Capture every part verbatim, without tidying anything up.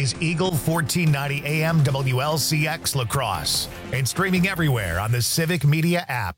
is Eagle fourteen ninety A M W L C X La Crosse and streaming everywhere on the Civic Media app.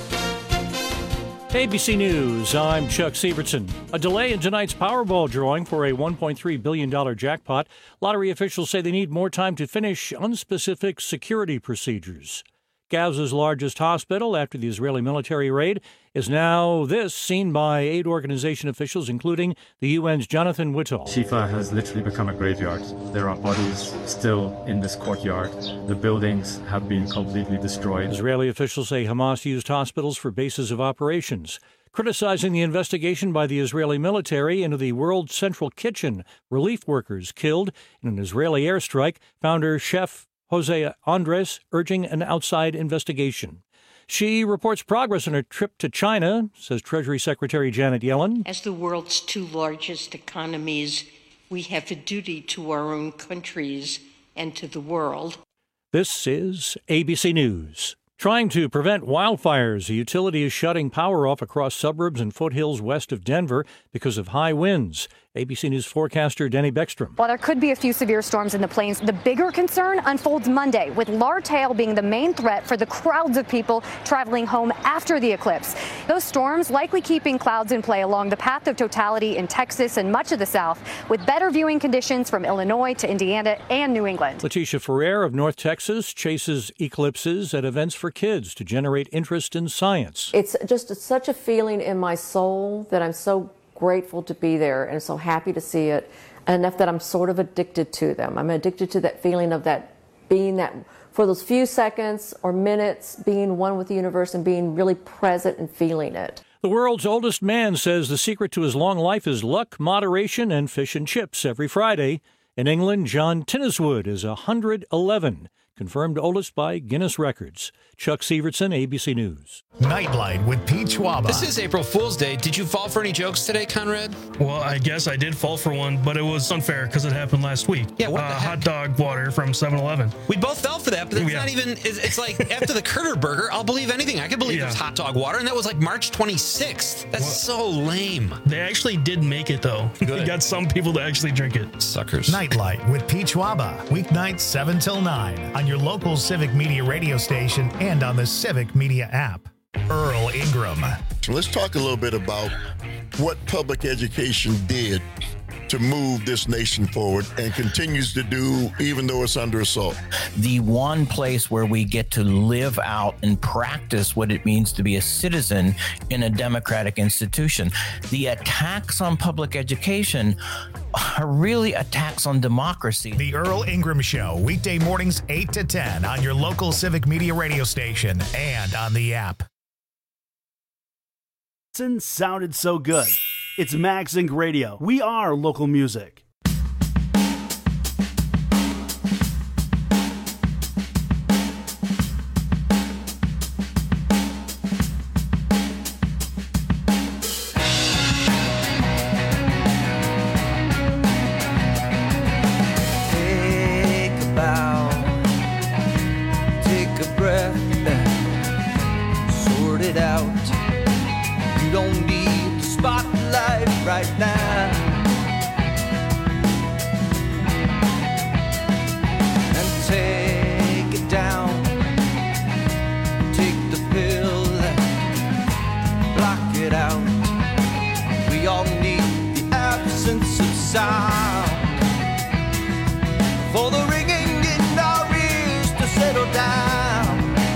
A B C News, I'm Chuck Sievertson. A delay in tonight's Powerball drawing for a one point three billion dollars jackpot. Lottery officials say they need more time to finish unspecific security procedures. Gaza's largest hospital, after the Israeli military raid, is now this, seen by aid organization officials, including the U N's Jonathan Whittle. Shifa has literally become a graveyard. There are bodies still in this courtyard. The buildings have been completely destroyed. Israeli officials say Hamas used hospitals for bases of operations, criticizing the investigation by the Israeli military into the World Central Kitchen relief workers killed in an Israeli airstrike. Founder Chef Jose Andres urging an outside investigation. She reports progress on her trip to China, says Treasury Secretary Janet Yellen. As the world's two largest economies, we have a duty to our own countries and to the world. This is A B C News. Trying to prevent wildfires, a utility is shutting power off across suburbs and foothills west of Denver because of high winds. A B C News forecaster Denny Beckstrom. While there could be a few severe storms in the plains, the bigger concern unfolds Monday, with large hail being the main threat for the crowds of people traveling home after the eclipse. Those storms likely keeping clouds in play along the path of totality in Texas and much of the South, with better viewing conditions from Illinois to Indiana and New England. Letitia Ferrer of North Texas chases eclipses at events for kids to generate interest in science. It's just such a feeling in my soul that I'm so grateful to be there and so happy to see it, and enough that I'm sort of addicted to them. I'm addicted to that feeling of that being that for those few seconds or minutes, being one with the universe and being really present and feeling it. The world's oldest man says the secret to his long life is luck, moderation, and fish and chips every Friday. In England, John Tinniswood is one hundred eleven, confirmed oldest by Guinness Records. Chuck Sievertson, A B C News. Nightlight with Pete Schwaba. This is April Fool's Day. Did you fall for any jokes today, Conrad? Well, I guess I did fall for one, but it was unfair because it happened last week. Yeah, what uh, the heck? Hot dog water from seven eleven. We both fell for that, but it's Yeah. not even, it's, it's like after the Kurter Burger, I'll believe anything. I could believe Yeah. there's hot dog water, and that was like March twenty-sixth. That's Well, so lame. They actually did make it, though. Good. You got some people to actually drink it. Suckers. Nightlight with Pete Schwaba. Weeknights seven till nine on your local Civic Media radio station and on the Civic Media app. Earl Ingram. So let's talk a little bit about what public education did to move this nation forward and continues to do even though it's under assault. The one place where we get to live out and practice what it means to be a citizen in a democratic institution. The attacks on public education are really attacks on democracy. The Earl Ingram Show, weekday mornings eight to ten on your local Civic Media radio station and on the app. Sounded so good. It's Max Inc Radio. We are local music. Take a bow, take a breath, sort it out. You don't need the spotlight right now. And take it down, take the pill, block it out. We all need the absence of sound for the ringing in our ears to settle down.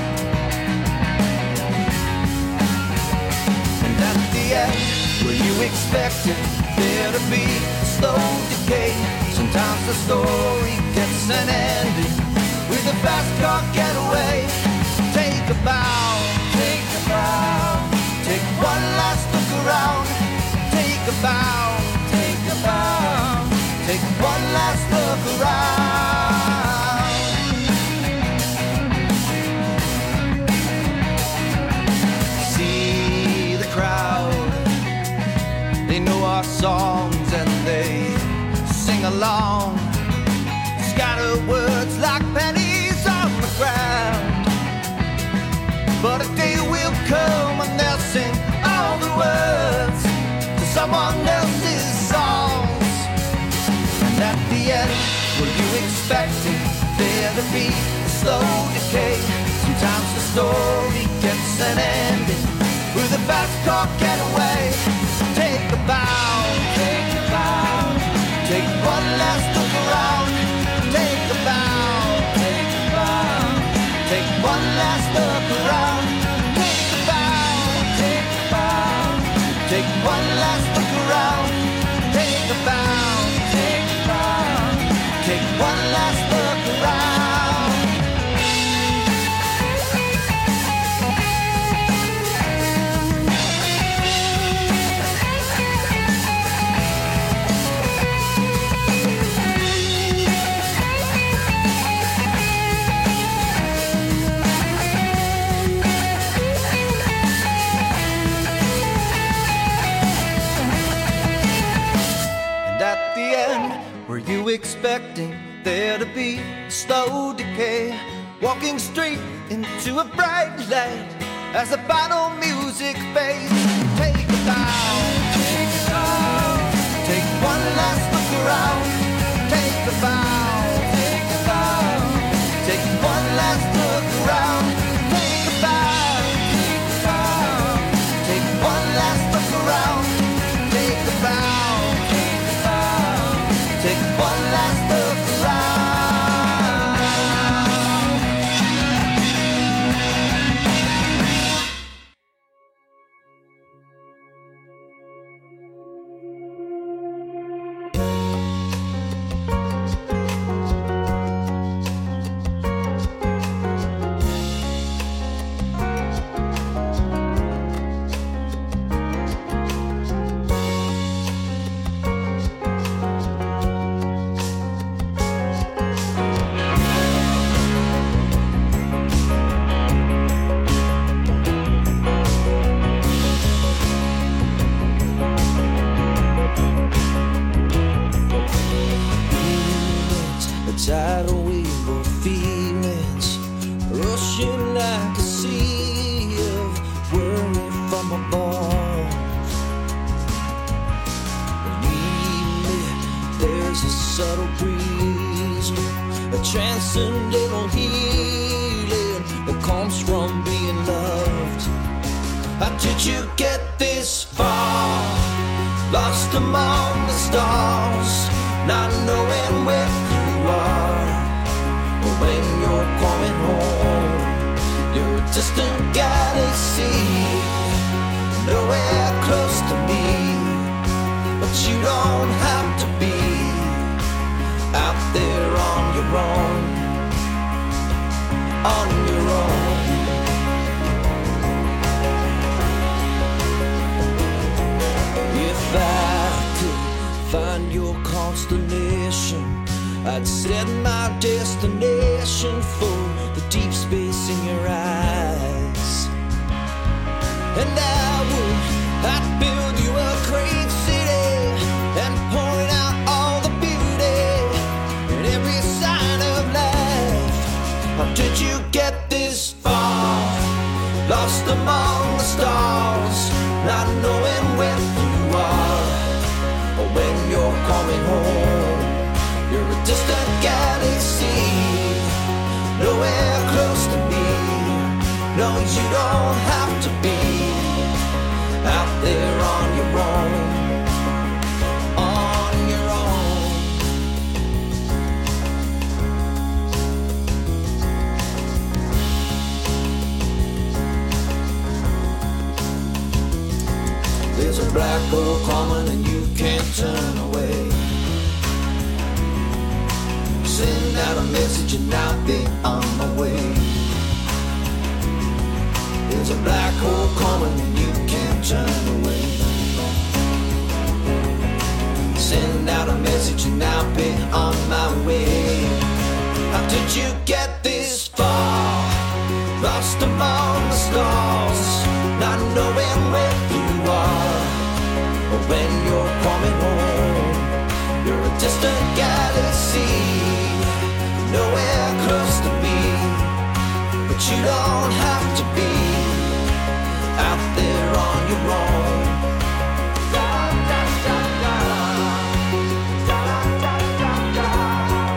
And at the end, where you expected there to be a slow decay, sometimes the story gets an ending with a fast car getaway. Take a bow, take a bow, take one last look around. Take a bow, take a bow, take one last look around. See the crowd, they know our songs and they sing along. Scatter words like pennies on the ground. But a day will come when they'll sing all the words to someone else's songs. And at the end, will you be slow decay. Sometimes the story gets an ending with a fast car getaway. Take a bow, take a bow, take one last look around. Take a bow, take a bow, take one last look around. Take a bow, take a bow, take one last look around. Take a bow, take a bow, take one last look around. At the end, were you expecting there to be a slow decay? Walking straight into a bright light as the final music fades. Take a bow, take a bow, take one last look around. Take a bow, take a bow, take one last look around. Take a bow, take a bow, take one last look around. Take a bow. Take one last look around. Tidal wave of feelings rushing like a sea of worry from above. Believe me, there's a subtle breeze, a transcendental healing that comes from being loved. How did you get this far? Lost among the stars, not knowing where you are. When you're coming home, you're a distant galaxy, nowhere close to me. But you don't have to be out there on your own, on your own. If I could find your constellation, I'd set my destination for the deep space in your eyes. And I would, I'd build you a great city and point out all the beauty and every sign of life. How did you get this far? Lost among the stars, not knowing where you are. Or when you're coming home, you're a distant galaxy, nowhere close to me. No, you don't have to be out there on your own, on your own. There's a black hole coming and you can't turn away. Send out a message and I'll be on my way. There's a black hole coming and you can't turn away. Send out a message and I'll be on my way. How did you get this far? Lost among the stars, not knowing where you are. But when you're coming home, you're a distant galaxy, nowhere close to me. But you don't have to be out there on your own. Da, da, da, da. Da, da, da, da.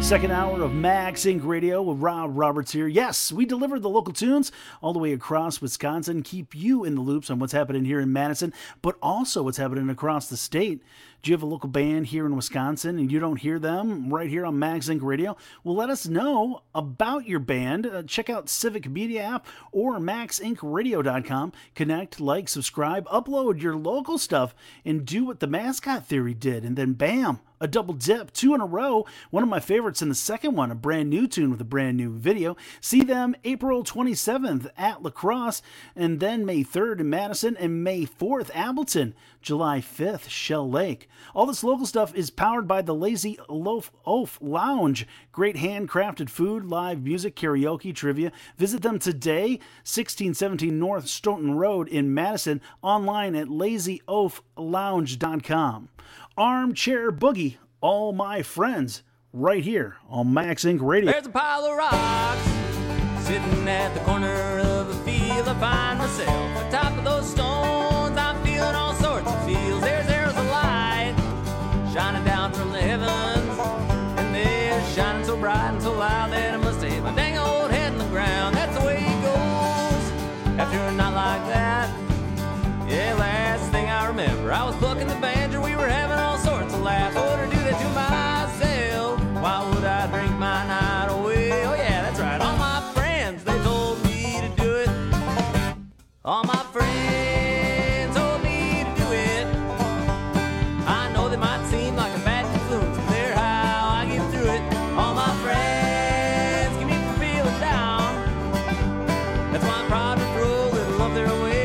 Second hour of Max Inc Radio with Rob Roberts here. Yes, we deliver the local tunes all the way across Wisconsin, keep you in the loops on what's happening here in Madison, but also what's happening across the state. Do you have a local band here in Wisconsin and you don't hear them right here on Max Inc Radio? Well, let us know about your band. Uh, check out Civic Media app or max inc radio dot com. Connect, like, subscribe, upload your local stuff, and do what the Mascot Theory did. And then bam, a double dip, two in a row. One of my favorites in the second one, a brand new tune with a brand new video. See them April twenty-seventh at La Crosse, and then May third in Madison, and May fourth, Appleton, July fifth, Shell Lake. All this local stuff is powered by the Lazy Loaf Oaf Lounge. Great handcrafted food, live music, karaoke, trivia. Visit them today, sixteen seventeen North Stoughton Road in Madison, online at lazy oaf lounge dot com. Armchair Boogie, All My Friends, right here on Max Inc Radio. There's a pile of rocks sitting at the corner of a field. I find myself atop of those stones. I'm feeling all sorts of feels. There's there's a light shining down from the heavens, and they're shining so bright and so loud that I must hit my dang old head in the ground. That's the way it goes after a night like that. Yeah, last thing I remember, I was plucking the banjo. We were having all sorts of laughs. I would do that to myself. Why would I drink my night away? Oh yeah, that's right. All my friends, they told me to do it. All my friends told me to do it. I know they might seem like a bad influence, but they're how I get through it. All my friends keep me from feeling down. That's why I'm proud to throw a little of their way.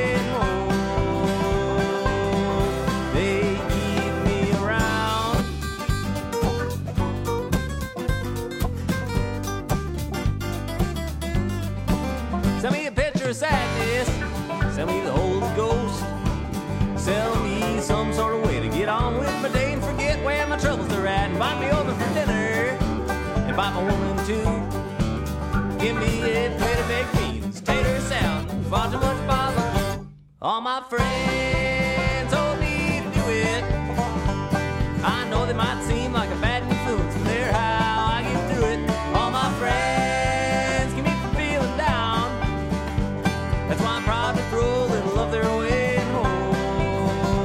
Send me a picture of sadness, send me the Holy Ghost, sell me some sort of way to get on with my day and forget where my troubles are at, and invite me over for dinner, invite my woman too. Give me a plate of baked beans, tater salad, far too much bottle. All my friends told me to do it. I know they might seem like a bad influence, but they're how I get through it. All my friends keep me from feeling down. That's why I'm proud to throw a little of their way home.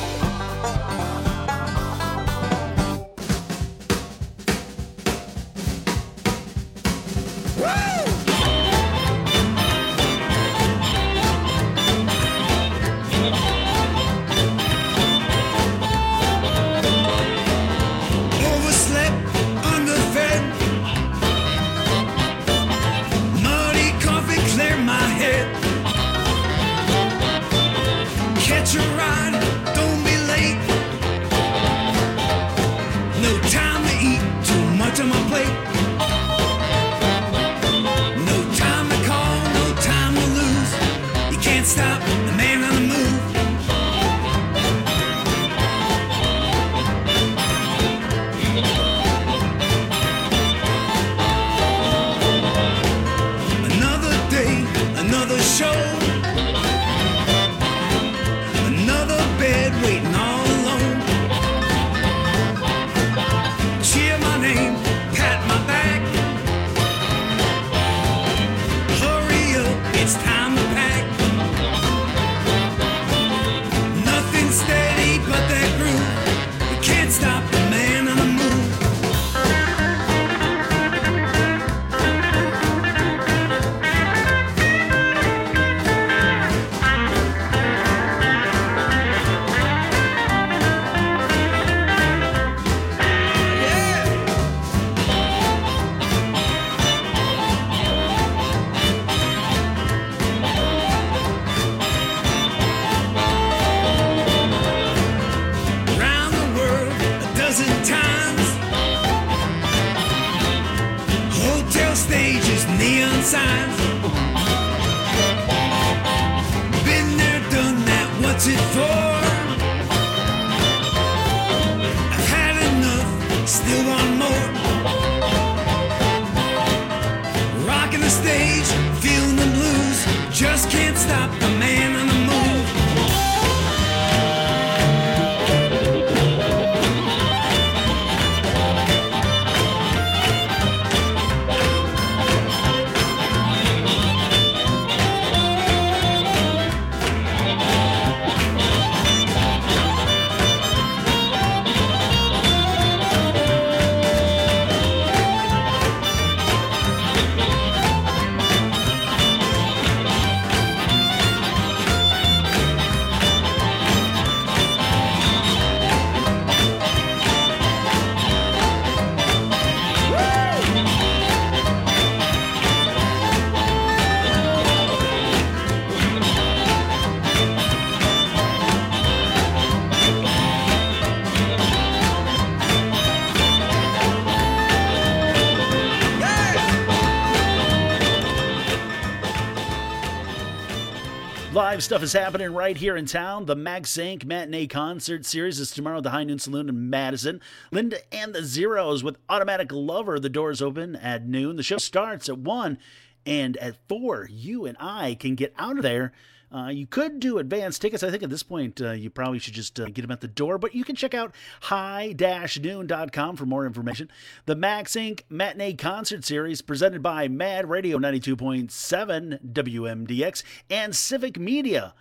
Live stuff is happening right here in town. The Max Zank Matinee Concert Series is tomorrow at the High Noon Saloon in Madison. Linda and the Zeros with Automatic Lover. The doors open at noon. The show starts at one, and at four, you and I can get out of there. Uh, you could do advance tickets. I think at this point uh, you probably should just uh, get them at the door, but you can check out high dash noon dot com for more information. The Max Incorporated. Matinee Concert Series presented by Mad Radio ninety-two point seven W M D X and Civic Media.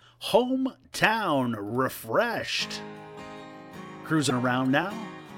Hometown Refreshed. Cruising around now.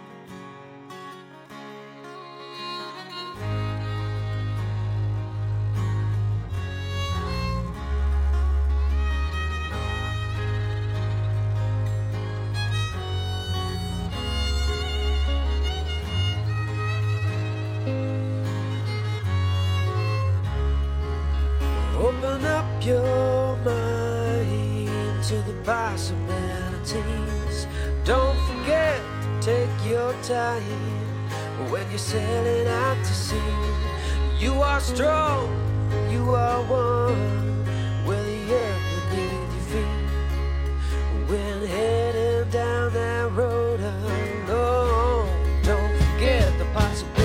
Open up your mind to the possibilities. Don't forget to take your time when you're sailing out to sea. You are strong, you are one, with the earth beneath your feet. When heading down that road alone, don't forget the possibilities.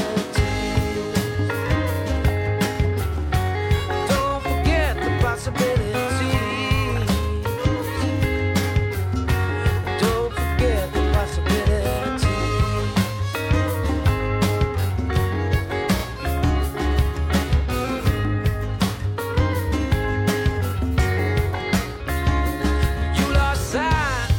Don't forget the possibilities. You lost sight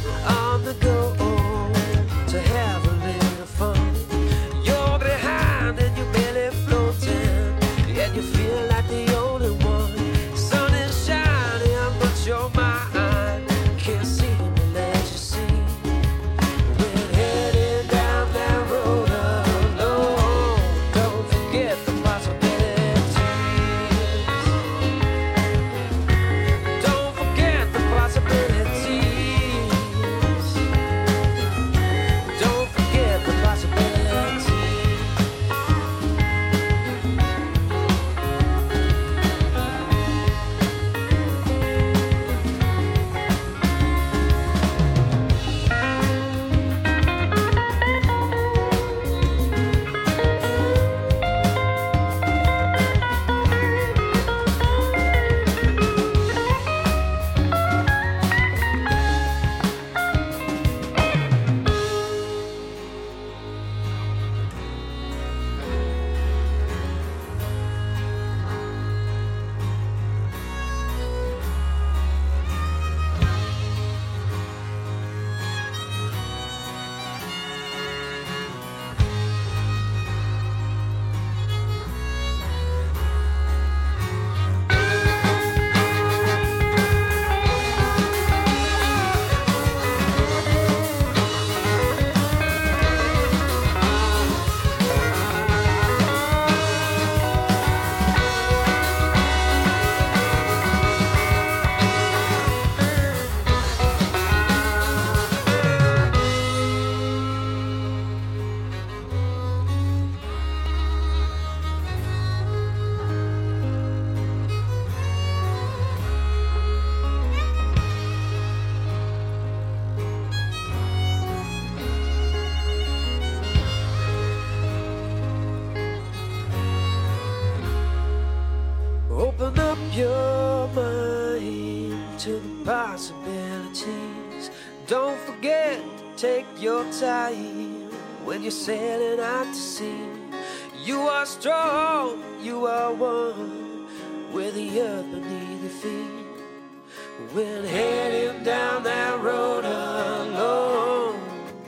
your mind to the possibilities. Don't forget to take your time when you're sailing out to sea. You are strong, you are one with the earth beneath your feet. When heading down that road alone,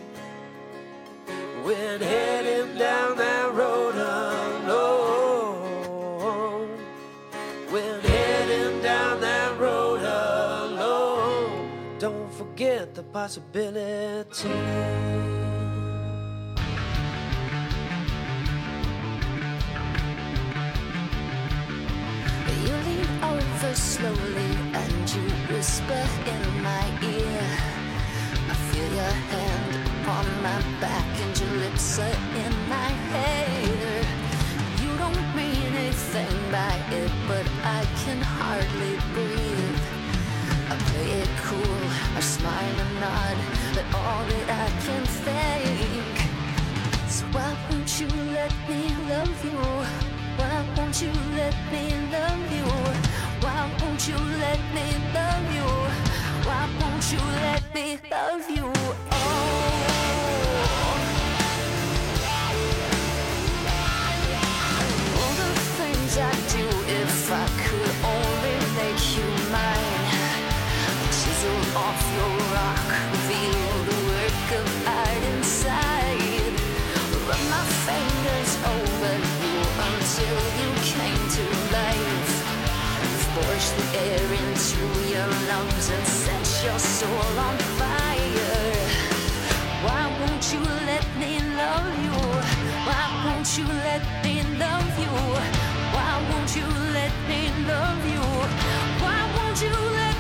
when heading down that road alone, when heading down that road alone, don't forget the possibility. You lean over slowly and you whisper in my ear. I feel your hand upon my back and your lips are in my hair. You don't mean anything by it, but I can hardly breathe. I play it cool, I smile and nod, but all that I can think. So why won't you let me love you? Why won't you let me love you? Why won't you let me love you? Why won't you let me love you? Oh. All the things I do if I could only make you mine. Chisel off your rock, reveal the work of art inside. Run my fingers over you until you came to life. Force the air into your lungs and set your soul on fire. Why won't you let me love you? Why won't you let me love you? Why won't you let me love you? Why won't you let me love you?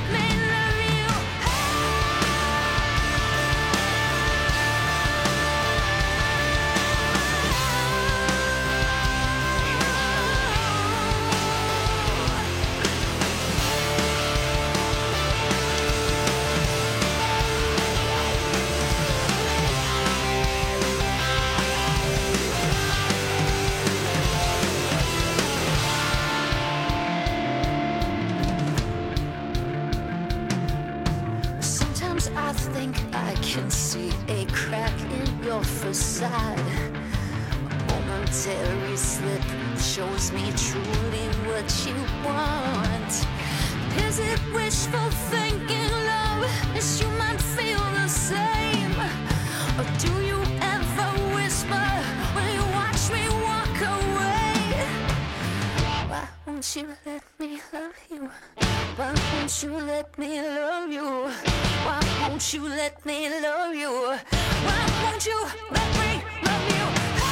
I think I can see a crack in your facade. A momentary slip shows me truly what you want. Is it wishful thinking, love? Is you might feel the same? Or do you ever whisper when you watch me walk away? Why won't you let me love you? Why won't you let me love you? Why won't you let me love you? Why won't you let me love you?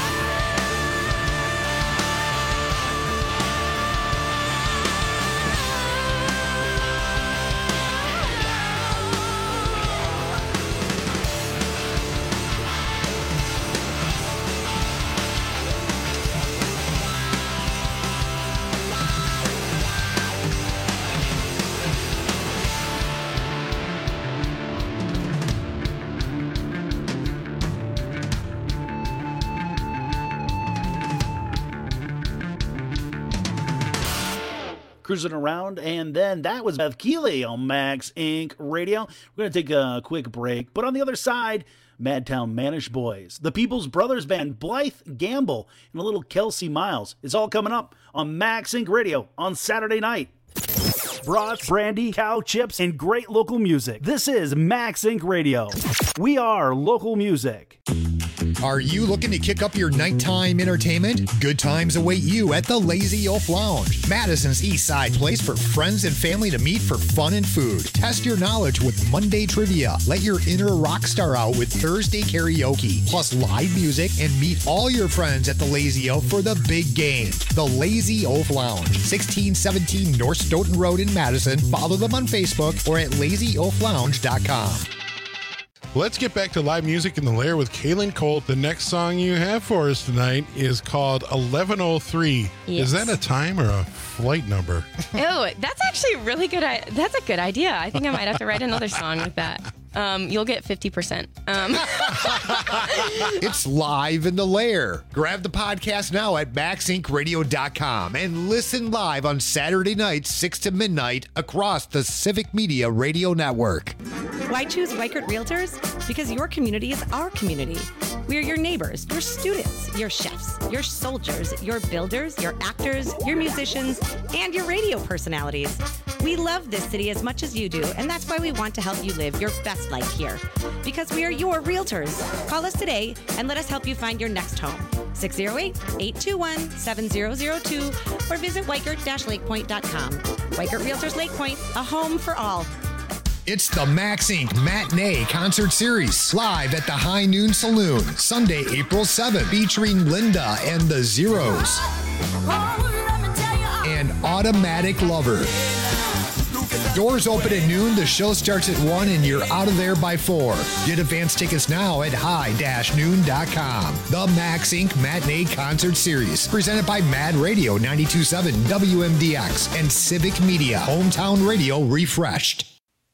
Cruising around, and then that was Beth Keeley on Max Inc Radio. We're going to take a quick break, but on the other side, Madtown Manish Boys, the People's Brothers Band, Blythe Gamble, and a little Kelsey Miles. It's all coming up on Max Inc Radio on Saturday night. Brats, brandy, cow chips, and great local music. This is Max Inc Radio. We are local music. Are you looking to kick up your nighttime entertainment? Good times await you at the Lazy Oaf Lounge, Madison's East Side place for friends and family to meet for fun and food. Test your knowledge with Monday trivia. Let your inner rock star out with Thursday karaoke, plus live music, and meet all your friends at the Lazy Oaf for the big game. The Lazy Oaf Lounge, sixteen seventeen North Stoughton Road in Madison. Follow them on Facebook or at lazy oaf lounge dot com. Let's get back to live music in the Lair with Kaylin Colt. The next song you have for us tonight is called eleven oh three. Yes. Is that a time or a flight number? Oh, that's actually really good. That's a good idea. I think I might have to write another song with that. Um, you'll get fifty percent. Um. It's live in the lair. Grab the podcast now at max inc radio dot com and listen live on Saturday nights, six to midnight, across the Civic Media Radio Network. Why choose Weichert Realtors? Because your community is our community. We are your neighbors, your students, your chefs, your soldiers, your builders, your actors, your musicians, and your radio personalities. We love this city as much as you do, and that's why we want to help you live your best life here. Because we are your realtors. Call us today and let us help you find your next home. six oh eight, eight two one, seven oh oh two or visit weichert dash lake point dot com. Weichert Realtors Lake Point, a home for all. It's the Max Incorporated. Matinee Concert Series, live at the High Noon Saloon, Sunday, April seventh, featuring Linda and the Zeros and Automatic Lover. Doors open at noon, the show starts at one, and you're out of there by four. Get advance tickets now at high dash noon dot com. The Max Incorporated. Matinee Concert Series, presented by Mad Radio ninety-two point seven W M D X and Civic Media, hometown radio refreshed.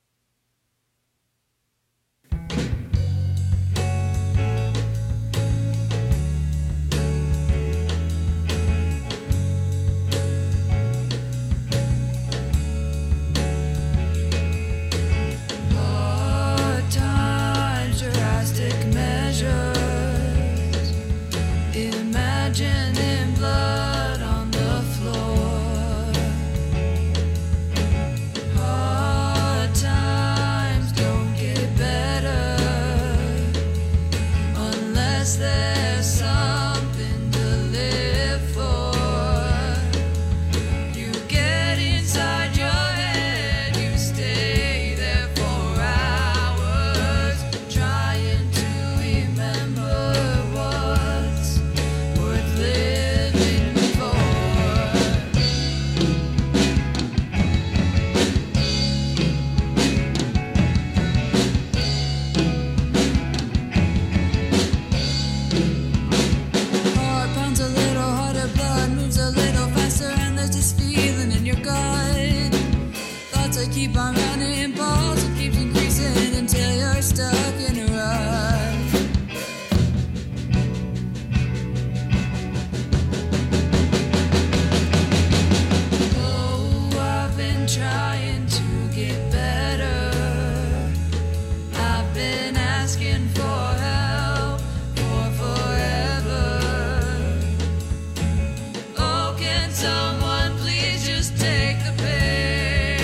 Keep on running, pulse, it keeps increasing until you're stuck in a rut. Oh, I've been trying to get better. I've been asking for help for forever. Oh, can someone please just take the pain?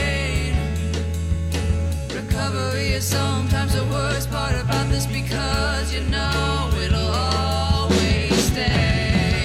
Recovery is sometimes the worst part about this, because you know it'll always stay.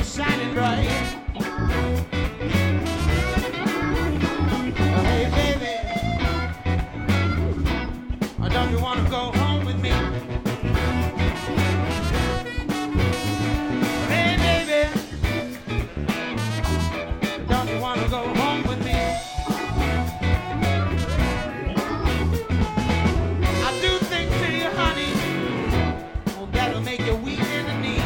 shining bright. Hey baby, don't you want to go home with me? Hey baby, don't you want to go home with me? I do think to you, honey, well, that'll make you weak in the knees.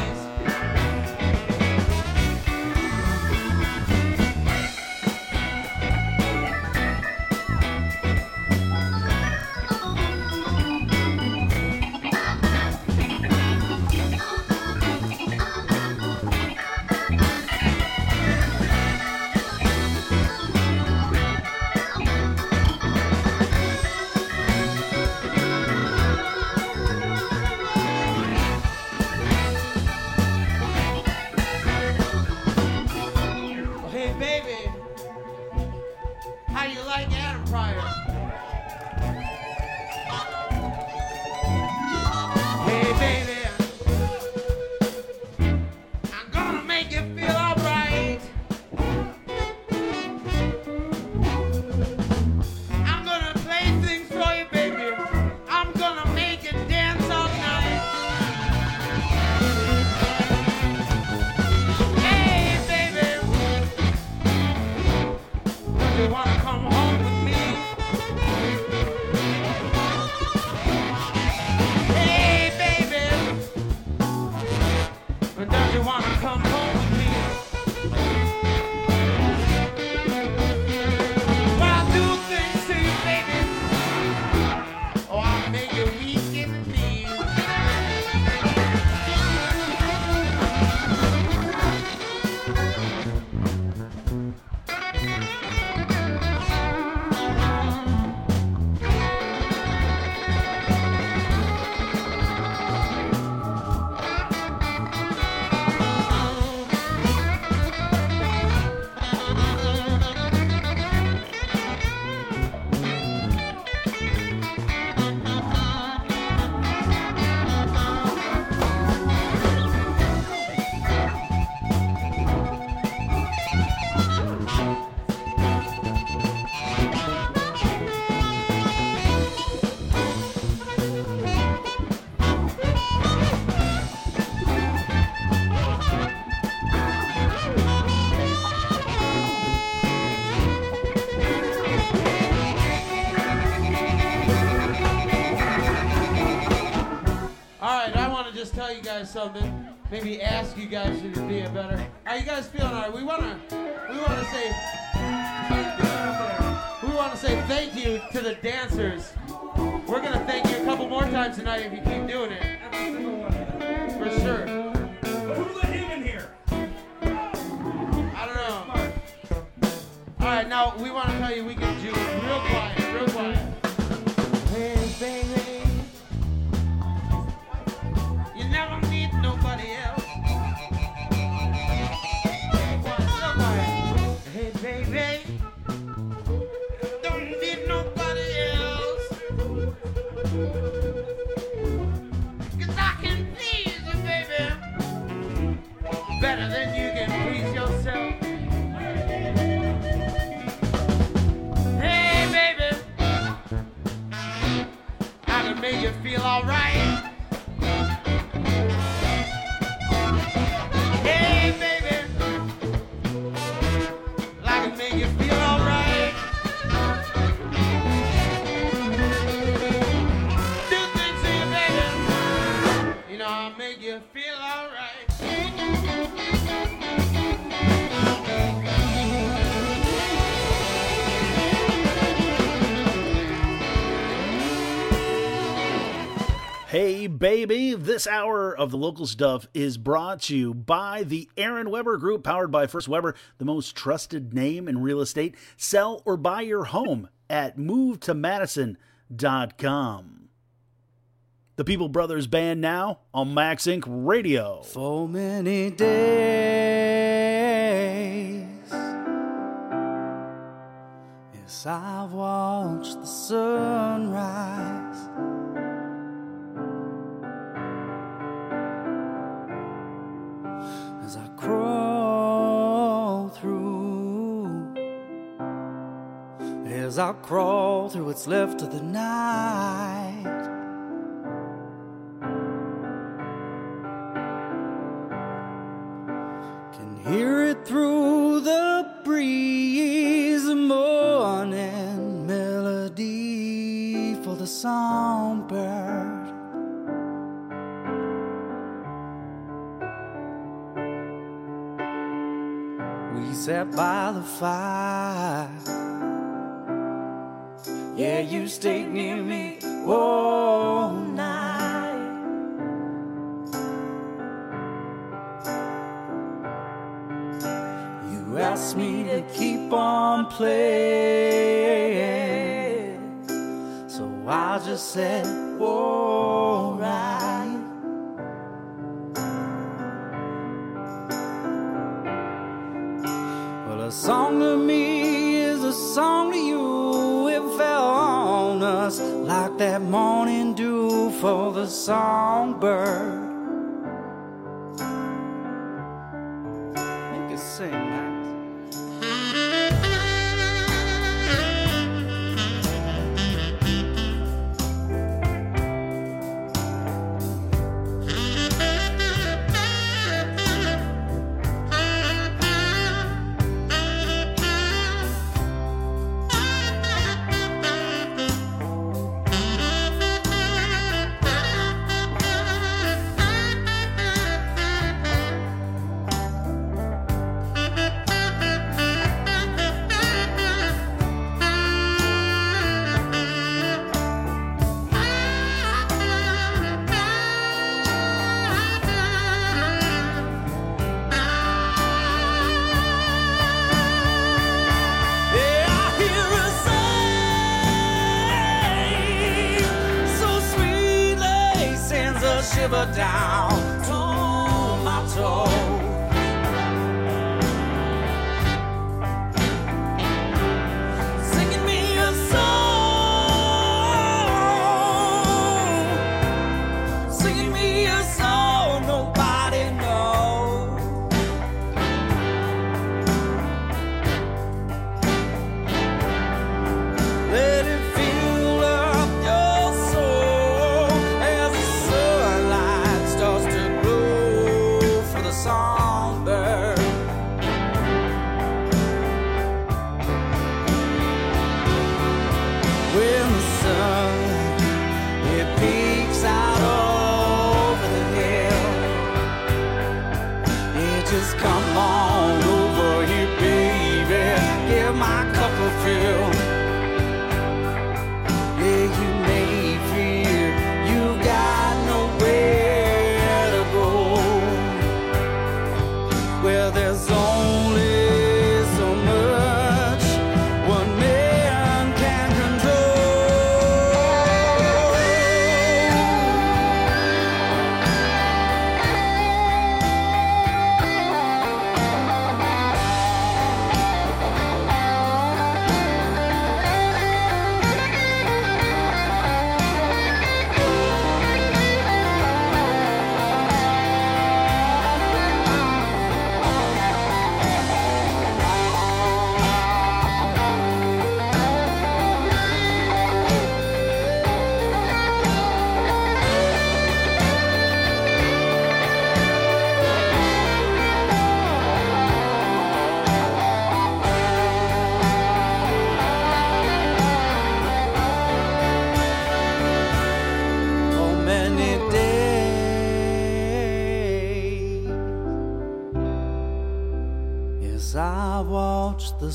Tell you guys something. Maybe ask you guys to be a better. Are you guys feeling all right? We wanna, we wanna say, we wanna say thank you to the dancers. We're gonna thank you a couple more times tonight if you keep doing it. For sure. Who let him in here? I don't know. All right, now we want to tell you we can do it real quiet, real quiet. Hey, baby. Never need nobody else. Hey baby, don't need nobody else. 'Cause I can please you, baby, better than you can please yourself. Hey baby, I can make you feel alright. Hey, baby, this hour of the local stuff is brought to you by the Aaron Weber Group, powered by First Weber, the most trusted name in real estate. Sell or buy your home at move to madison dot com. The People Brothers Band now on Max Incorporated. Radio. For many days, yes, I've watched the sunrise. As I crawl as I crawl through what's left of the night. Can hear it through the breeze, a morning melody for the songbird. We sat by the fire. Yeah, you stayed near me all night. You asked me to keep on playing, so I just said, all right. Well, a song to me is a song to you. It fell on us like that morning dew for the songbird. You can sing that. Shiver down to my toe. Singing me a song, singing me a song nobody knows. Let it fill up your soul as the sunlight starts to glow for the songbird. When the sun, it peeks out over the hill, it just come on over here, baby, give my cup a fill. Yeah, you may fear you got nowhere to go, where there's only so much one man can for many days. Yes, I watched the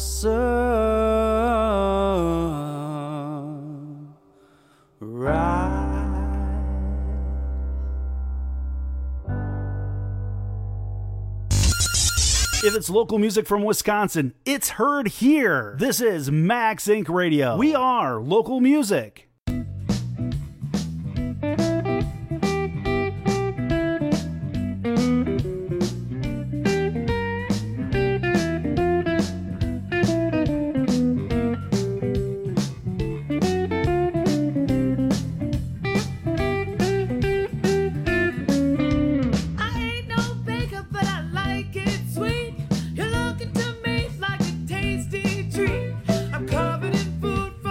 sun rise. If it's local music from Wisconsin, it's heard here. This is Max Inc Radio. We are local music. Food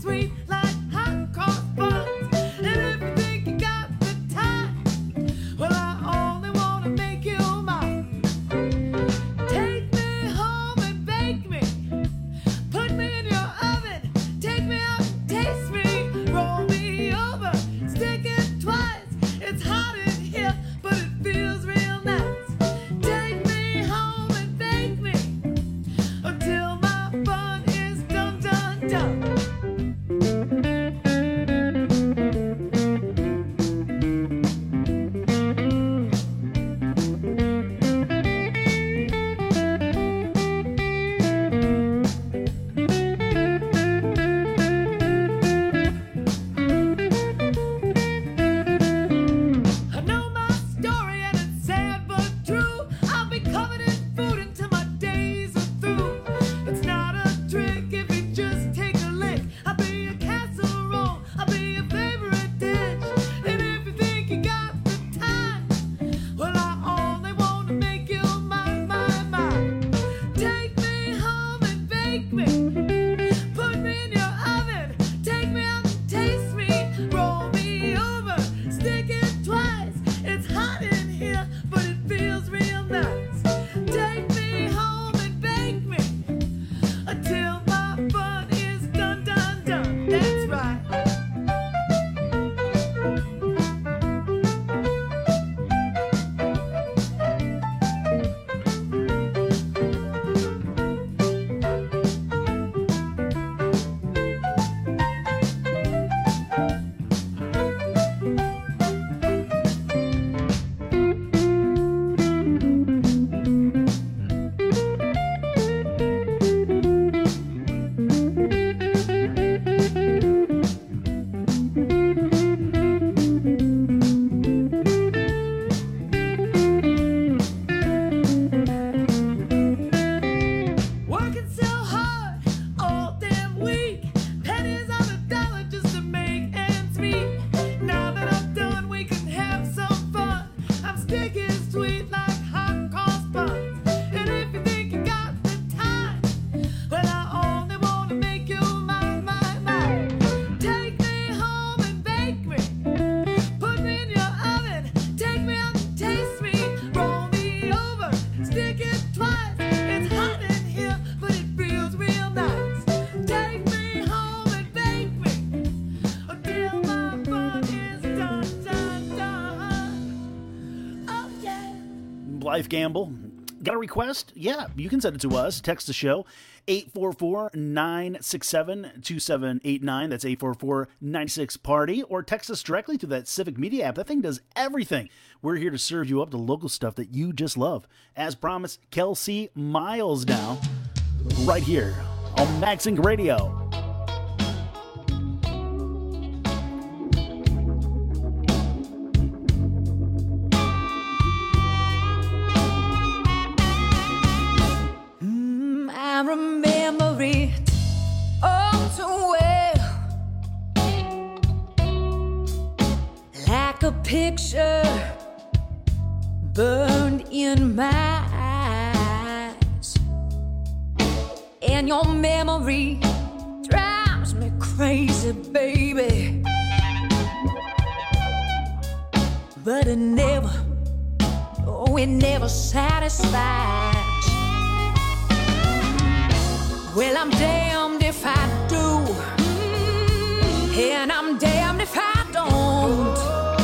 sweet like hot cross buns. And if you think you got the time, well, I only want to make you mine. Take me home and bake me. Put me in your oven. Take me out and taste me. Roll me over. Stick it twice. It's hot in here, but it feels real nice. Take me home and bake me until my fun is done, done, done. I know my story and it's sad but true. I'll be covered in food until my days are through. It's not a trick if you just take a lick. I'll be a casserole, I'll be your favorite dish. And if you think you got the time, well, I only want to make you mine, mine, mine. Take me home and bake me. Put me in your oven. Take me out and taste me. Roll me over. Stick it twice. It's hot in here, but it feels real nice. Take me home and bake me until my fun is done, done, done. That's right. Working so hard all damn week. Pennies on the dollar just to make ends meet. Now that I'm done, we can have some fun. I'm sticking sweet like hot cross buns. And if you think you got the time, well, I only want to make you mine, mine, mine. Take me home and bake me. Put me in your oven. Take me out and taste me. Roll me over. Stick it twice. It's hot in here, but it feels real nice. Take me home and bake me until my fun is done, done, done. Oh, yeah. Blythe Gamble. Got a request? Yeah, you can send it to us. Text the show, eight four four, nine six seven, two seven eight nine. That's eight four four, nine six, party. Or text us directly through that Civic Media app. That thing does everything. We're here to serve you up the local stuff that you just love. As promised, Kelsey Miles now, right here on Maxink Radio. Mm, I remember it all too well, like a picture burned in my eyes, and your memory drives me crazy, baby. But it never, oh, it never satisfies. Well, I'm damned if I do, and I'm damned if I don't.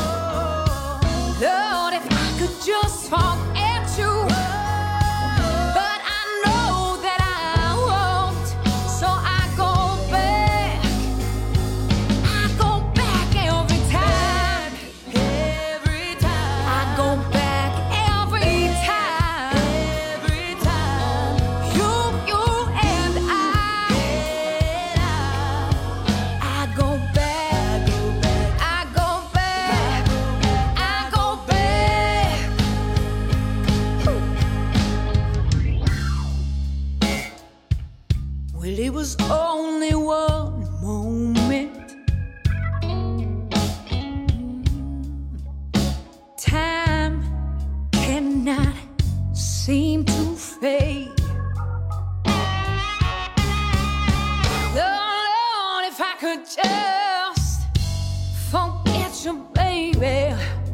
Lord, if I could just forget you, but I know that I won't. So I go back, I go back every time, every time. I go back every time, every time. You, you and I, could just forget you, baby,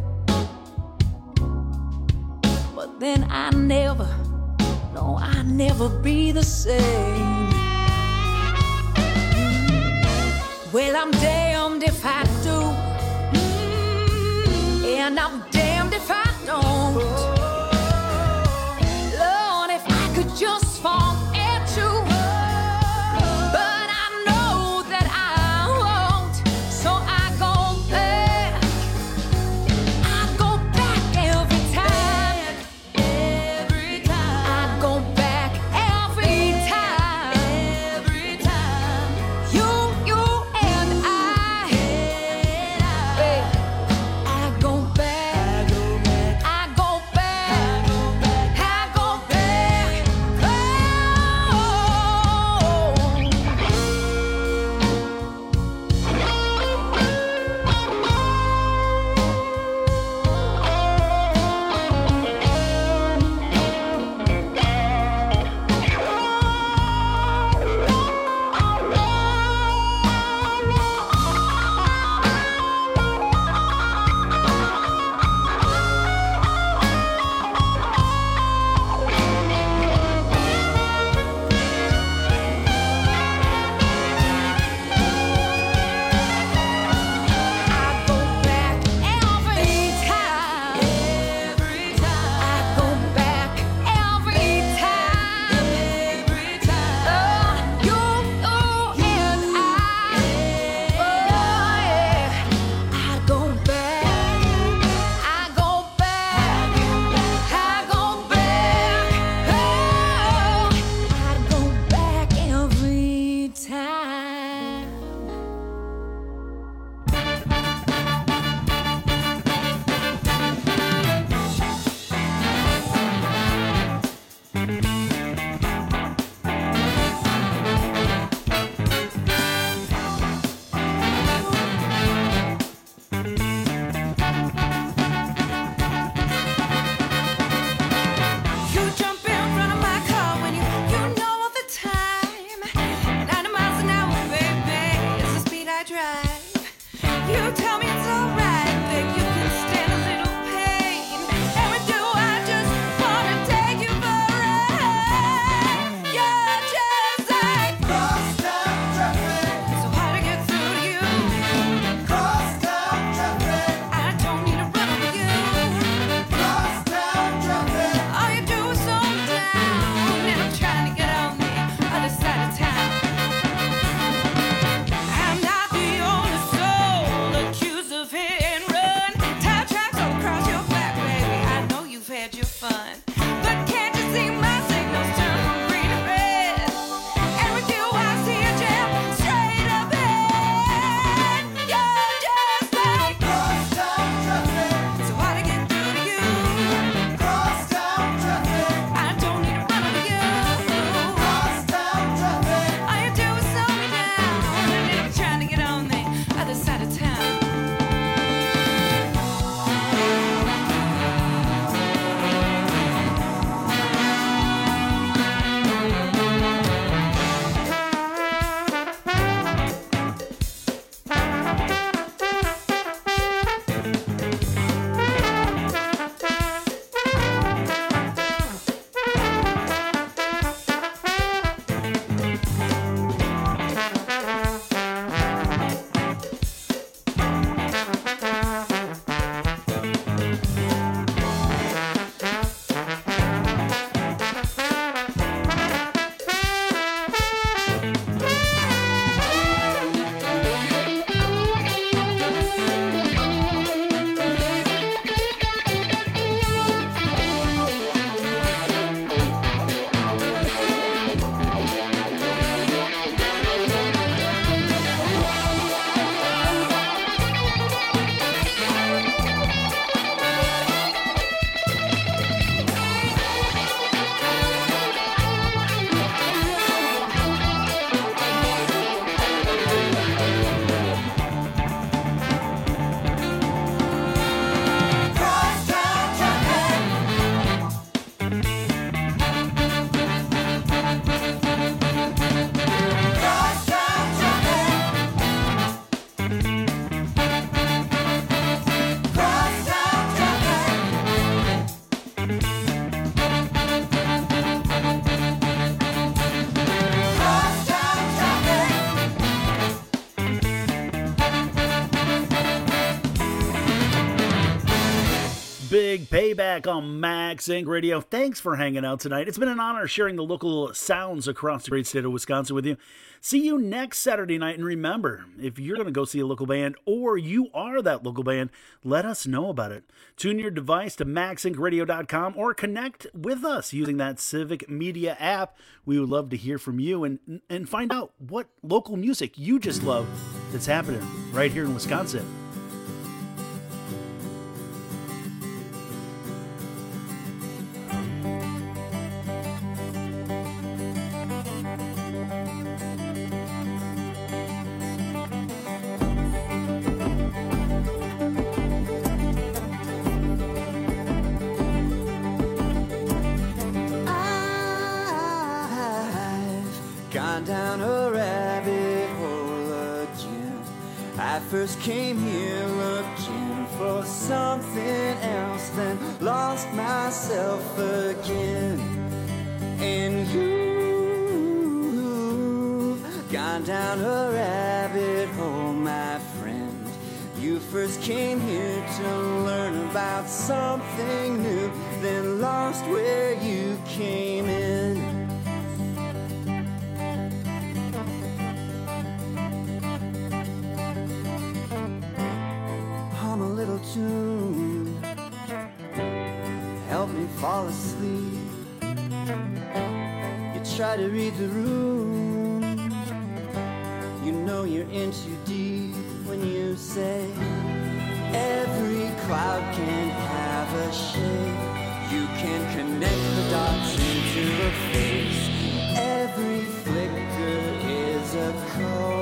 but then I never, no, I never be the same. Well, I'm damned if I do, and I'm damned if I don't. Lord, if I could just forget you, but I know that I won't, so I go back. I go back every time. Every time. I go back every time. Every time. You, you and I. Babe, I go back. I go back. I go back. I'm not the only Big Payback on Max Inc Radio. Thanks for hanging out tonight. It's been an honor sharing the local sounds across the great state of Wisconsin with you. See you next Saturday night. And remember, if you're going to go see a local band or you are that local band, let us know about it. Tune your device to max inc radio dot com or connect with us using that Civic Media app. We would love to hear from you and, and find out what local music you just love that's happening right here in Wisconsin. Down a rabbit hole again. I first came here looking for something else, then lost myself again. And you've gone down a rabbit hole, my friend. You first came here to learn about something new, then lost where you came in. Tune, help me fall asleep. You try to read the room. You know you're in too deep when you say every cloud can have a shape. You can connect the dots into a face. Every flicker is a code.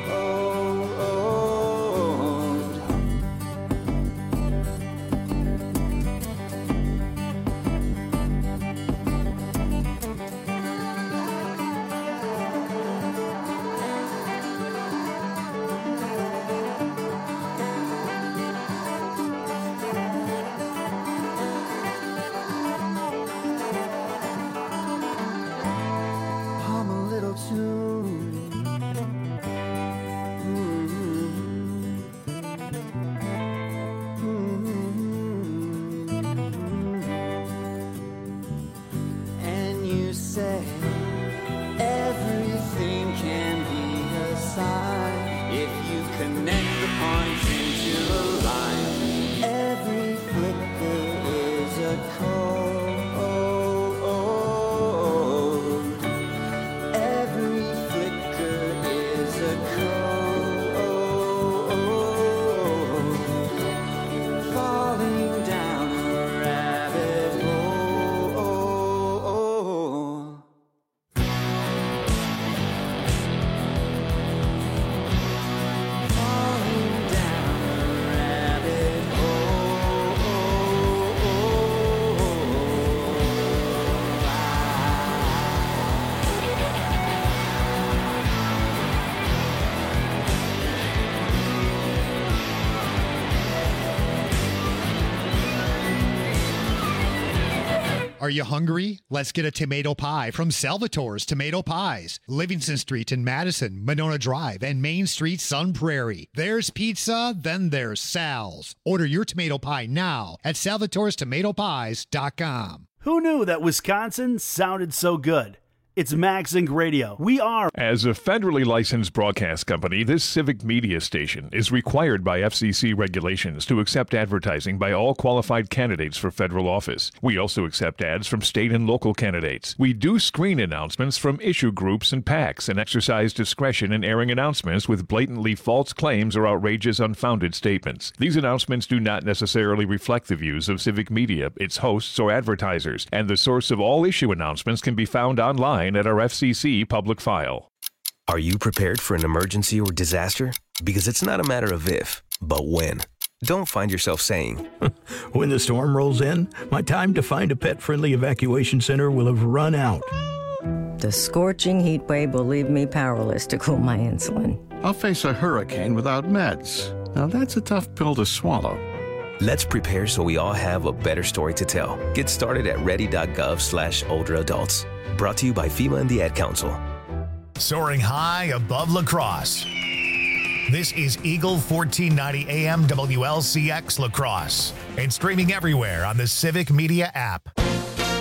Are you hungry? Let's get a tomato pie from Salvatore's Tomato Pies. Livingston Street in Madison, Monona Drive, and Main Street, Sun Prairie. There's pizza, then there's Sal's. Order your tomato pie now at salvatores tomato pies dot com. Who knew that Wisconsin sounded so good? It's Max Inc Radio. We are. As a federally licensed broadcast company, this civic media station is required by F C C regulations to accept advertising by all qualified candidates for federal office. We also accept ads from state and local candidates. We do screen announcements from issue groups and PACs and exercise discretion in airing announcements with blatantly false claims or outrageous, unfounded statements. These announcements do not necessarily reflect the views of civic media, its hosts, or advertisers, and the source of all issue announcements can be found online at our F C C public file. Are you prepared for an emergency or disaster? Because it's not a matter of if, but when. Don't find yourself saying, when the storm rolls in, my time to find a pet-friendly evacuation center will have run out. The scorching heat wave will leave me powerless to cool my insulin. I'll face a hurricane without meds. Now that's a tough pill to swallow. Let's prepare so we all have a better story to tell. Get started at ready.gov slash older adults. Brought to you by FEMA and the Ad Council. Soaring high above La Crosse. This is Eagle fourteen ninety A M W L C X La Crosse and streaming everywhere on the Civic Media app.